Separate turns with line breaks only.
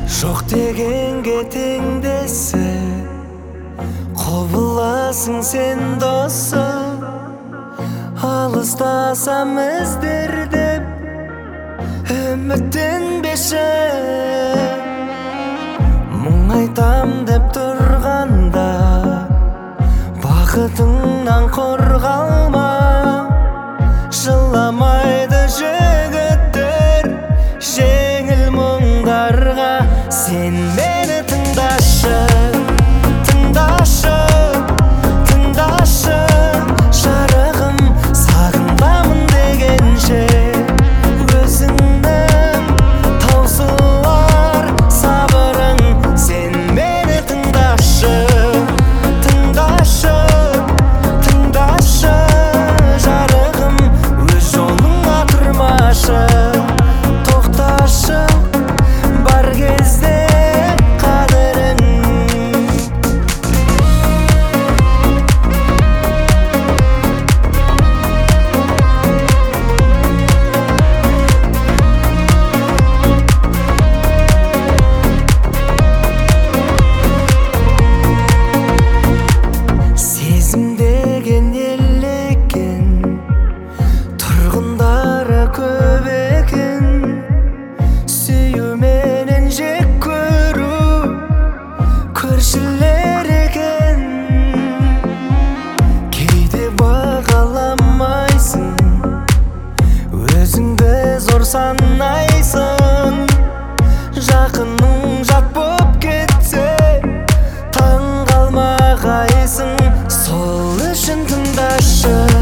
Жоқ дегенге теңдесі, құбыласың сен досы. Алыстасам іздердеп, үміттенбеші. Мұң айтам деп тұрғанда, бақытыңнан қорғалма. Жыламайды жігіттер жеңіл мұңдарға. Сен мені тыңдашы, тыңдашы, тыңдашы. Жарығым, сағындамын дегенше, өзіңнің таусылар сабырың. Сен мені тыңдашы, тыңдашы, тыңдашы. Жарығым, өз жолыңа тұрмашы. Тоқташы бар кезде қадірің. Сезім деген ел екен, тұрғындары көп екен. Сүю менен жек көру көршілер екен. Кейде бағаламайсың, өзіңді зор санайсың. Жақының жат боп кетсе, таң қалмағайсың. Сол үшін тыңдашы.